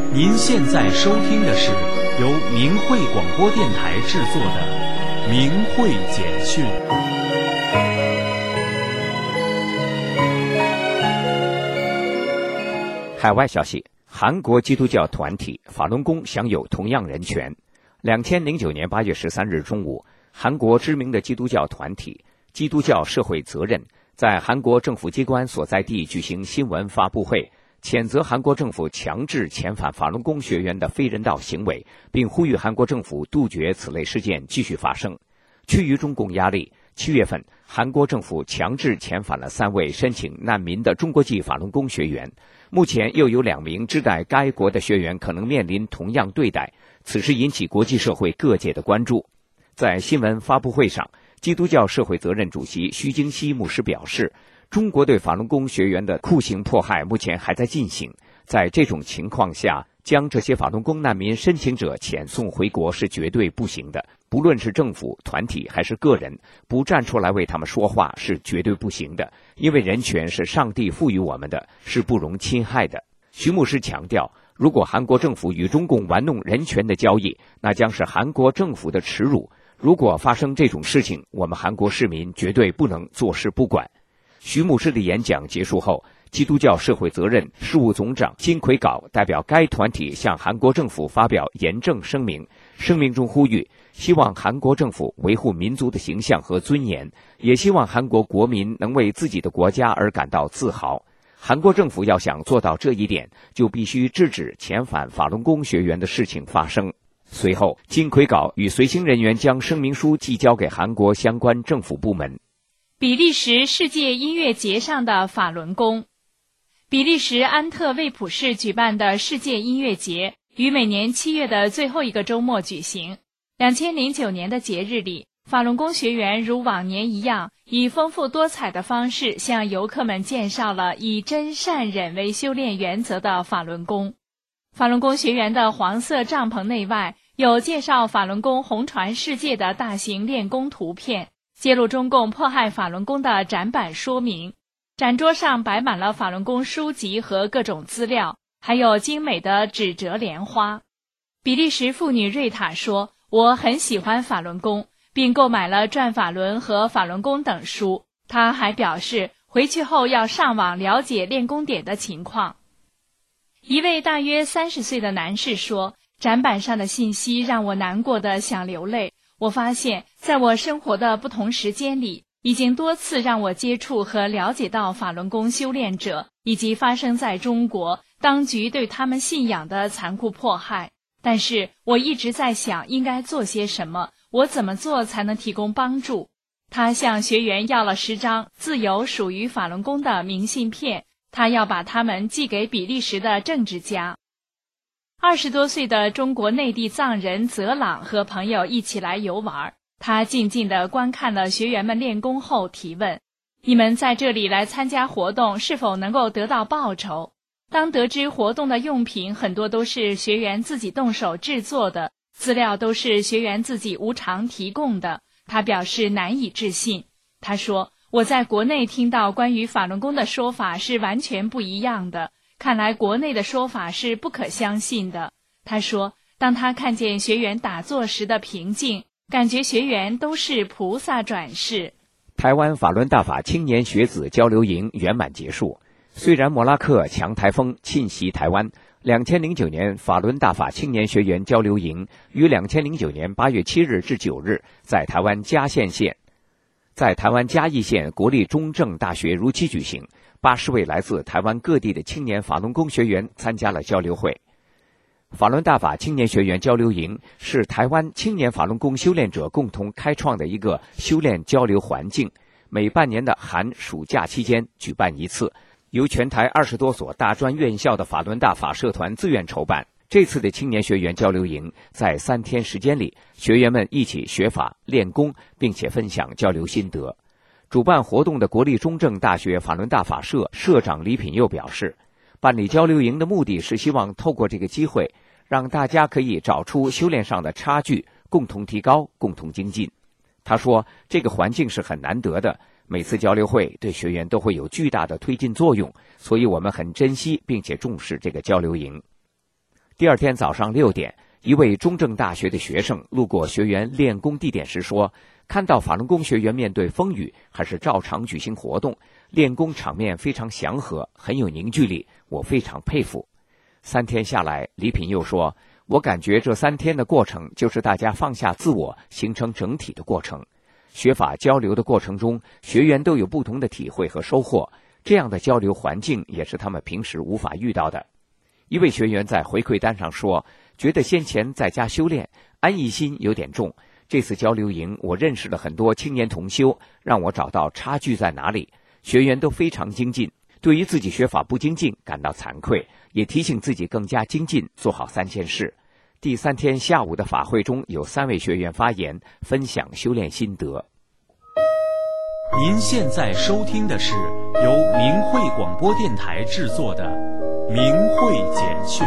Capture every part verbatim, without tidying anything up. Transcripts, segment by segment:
您现在收听的是由明慧广播电台制作的《明慧简讯》。 海外消息：韩国基督教团体法轮功享有同样人权。两千零九年八月十三日中午，韩国知名的基督教团体基督教社会责任在韩国政府机关所在地举行新闻发布会，谴责韩国政府强制遣返法轮功学员的非人道行为，并呼吁韩国政府杜绝此类事件继续发生。趋于中共压力，七月份，韩国政府强制遣返了三位申请难民的中国籍法轮功学员。目前又有两名知在该国的学员可能面临同样对待，此事引起国际社会各界的关注。在新闻发布会上，基督教社会责任主席徐京熙牧师表示，中国对法轮功学员的酷刑迫害目前还在进行，在这种情况下，将这些法轮功难民申请者遣送回国是绝对不行的。不论是政府、团体还是个人，不站出来为他们说话是绝对不行的，因为人权是上帝赋予我们的，是不容侵害的。徐牧师强调，如果韩国政府与中共玩弄人权的交易，那将是韩国政府的耻辱。如果发生这种事情，我们韩国市民绝对不能坐视不管。徐牧师的演讲结束后，基督教社会责任事务总长金奎杲代表该团体向韩国政府发表严正声明，声明中呼吁，希望韩国政府维护民族的形象和尊严，也希望韩国国民能为自己的国家而感到自豪。韩国政府要想做到这一点，就必须制止遣返法轮功学员的事情发生。随后，金奎杲与随行人员将声明书寄交给韩国相关政府部门。 比利时世界音乐节上的法轮功。比利时安特卫普市举办的世界音乐节于每年七月的最后一个周末举行。两千零九年的节日里，法轮功学员如往年一样，以丰富多彩的方式向游客们介绍了以真善忍为修炼原则的法轮功。法轮功学员的黄色帐篷内外有介绍法轮功红传世界的大型练功图片，揭露中共迫害法轮功的展板说明。展桌上摆满了法轮功书籍和各种资料，还有精美的纸折莲花。比利时妇女瑞塔说，我很喜欢法轮功，并购买了转法轮和法轮功等书。她还表示，回去后要上网了解练功点的情况。一位大约三十岁的男士说，展板上的信息让我难过的想流泪。我发现，在我生活的不同时间里，已经多次让我接触和了解到法轮功修炼者，以及发生在中国当局对他们信仰的残酷迫害。但是我一直在想应该做些什么，我怎么做才能提供帮助。他向学员要了十张自由属于法轮功的明信片，他要把它们寄给比利时的政治家。二十多岁的中国内地藏人泽朗和朋友一起来游玩，他静静地观看了学员们练功后提问，你们在这里来参加活动是否能够得到报酬？当得知活动的用品很多都是学员自己动手制作的，资料都是学员自己无偿提供的，他表示难以置信。他说，我在国内听到关于法轮功的说法是完全不一样的，看来国内的说法是不可相信的。他说，当他看见学员打坐时的平静，感觉学员都是菩萨转世。 台湾法轮大法青年学子交流营圆满结束。虽然莫拉克强台风侵袭台湾，两千零九年法轮大法青年学员交流营于两千零九年八月七日至九日在台湾嘉县县，在台湾嘉义县国立中正大学如期举行。八十位来自台湾各地的青年法轮功学员参加了交流会。法轮大法青年学员交流营是台湾青年法轮功修炼者共同开创的一个修炼交流环境，每半年的寒暑假期间举办一次，由全台二十多所大专院校的法轮大法社团自愿筹办。这次的青年学员交流营在三天时间里，学员们一起学法练功，并且分享交流心得。主办活动的国立中正大学法轮大法社社长李品佑表示，办理交流营的目的是希望透过这个机会，让大家可以找出修炼上的差距，共同提高，共同精进。他说，这个环境是很难得的，每次交流会对学员都会有巨大的推进作用，所以我们很珍惜并且重视这个交流营。 第二天早上六点，一位中正大学的学生路过学员练功地点时说，看到法轮功学员面对风雨还是照常举行活动，练功场面非常祥和，很有凝聚力，我非常佩服。三天下来，李品又说，我感觉这三天的过程就是大家放下自我，形成整体的过程。学法交流的过程中，学员都有不同的体会和收获，这样的交流环境也是他们平时无法遇到的。一位学员在回馈单上说，觉得先前在家修炼，安逸心有点重，这次交流营我认识了很多青年同修，让我找到差距在哪里。学员都非常精进，对于自己学法不精进感到惭愧，也提醒自己更加精进，做好三件事。第三天下午的法会中，有三位学员发言，分享修炼心得。 您现在收听的是由明慧广播电台制作的《明慧简讯》。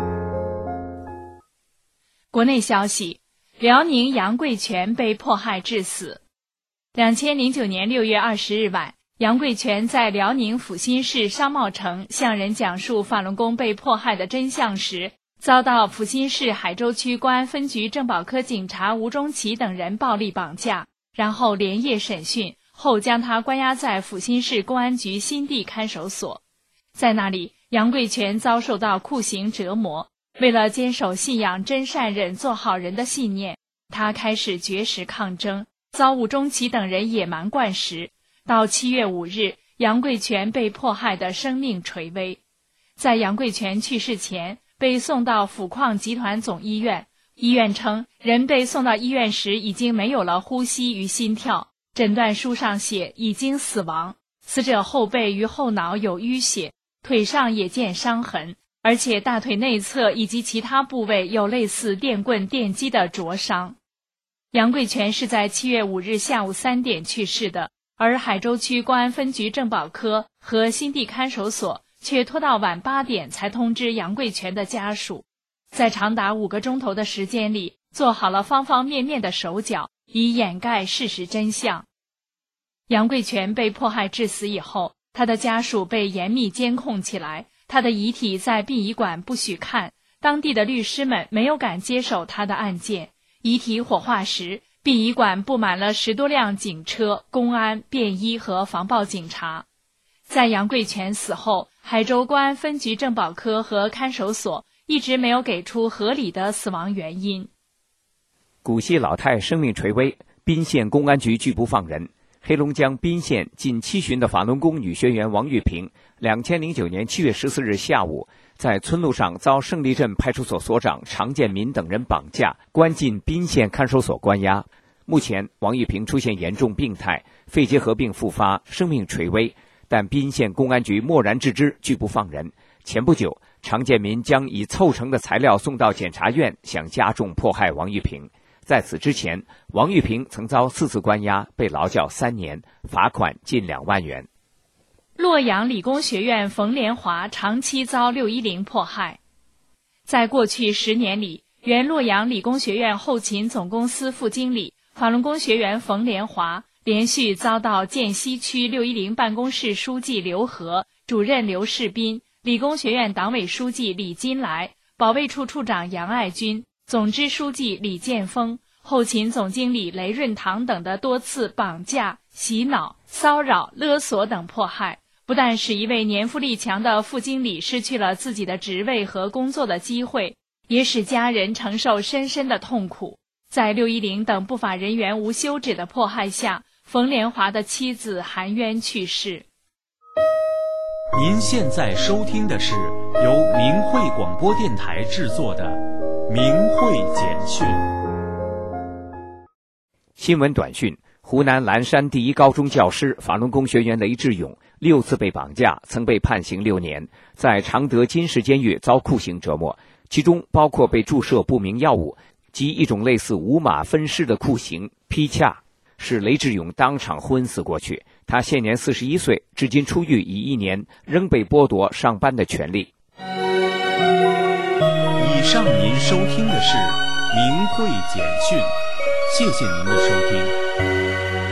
国内消息，辽宁杨贵全被迫害致死。两千零九年六月二十日晚，杨贵全在辽宁阜新市商贸城向人讲述法轮功被迫害的真相时，遭到阜新市海州区公安分局政保科警察吴中奇等人暴力绑架，然后连夜审讯，后将他关押在阜新市公安局新地看守所。在那里，杨贵全遭受到酷刑折磨。为了坚守信仰真善忍做好人的信念，他开始绝食抗争，遭吴中奇等人野蛮灌食。到七月五日，杨贵全被迫害的生命垂危。在杨贵全去世前，被送到阜矿集团总医院。医院称，人被送到医院时已经没有了呼吸与心跳，诊断书上写已经死亡。死者后背与后脑有淤血，腿上也见伤痕，而且大腿内侧以及其他部位有类似电棍电击的灼伤。杨贵全是在七月五日下午三点去世的，而海州区公安分局政保科和新地看守所却拖到晚八点才通知杨贵全的家属，在长达五个钟头的时间里，做好了方方面面的手脚，以掩盖事实真相。杨贵全被迫害致死以后，他的家属被严密监控起来，他的遗体在殡仪馆不许看，当地的律师们没有敢接手他的案件。遗体火化时，殡仪馆布满了十多辆警车、公安、便衣和防暴警察。在杨贵全死后，海州公安分局政保科和看守所一直没有给出合理的死亡原因。 古稀老太生命垂危，宾县公安局拒不放人。黑龙江宾县近七旬的法轮功女学员王玉萍，两千零九年七月十四日下午，在村路上遭胜利镇派出所所长常建民等人绑架，关进宾县看守所关押。目前，王玉萍出现严重病态，肺结核病复发，生命垂危，但宾县公安局漠然置之，拒不放人。前不久，常建民将以凑成的材料送到检察院，想加重迫害王玉萍。在此之前，王玉萍曾遭四次关押，被劳教三年，罚款近两万元。 洛阳理工学院冯连华长期遭六一零迫害。在过去十年里，原洛阳理工学院后勤总公司副经理、法轮功学员冯连华连续遭到涧西区六一零办公室书记刘和、主任刘世斌、理工学院党委书记李金来、保卫处处长杨爱军、总支书记李建峰、后勤总经理雷润堂等的多次绑架、洗脑、骚扰、勒索等迫害，不但使一位年富力强的副经理失去了自己的职位和工作的机会，也使家人承受深深的痛苦。在六一零等不法人员无休止的迫害下，冯连华的妻子含冤去世。 您现在收听的是由明慧广播电台制作的《明慧简讯》。 新闻短讯：湖南蓝山第一高中教师、法轮功学员雷志勇六次被绑架，曾被判刑六年，在常德金石监狱遭酷刑折磨，其中包括被注射不明药物及一种类似五马分尸的酷刑劈恰，使雷志勇当场昏死过去。他现年四十一岁，至今出狱已一年，仍被剥夺上班的权利。 以上您收听的是明慧简讯，谢谢您的收听。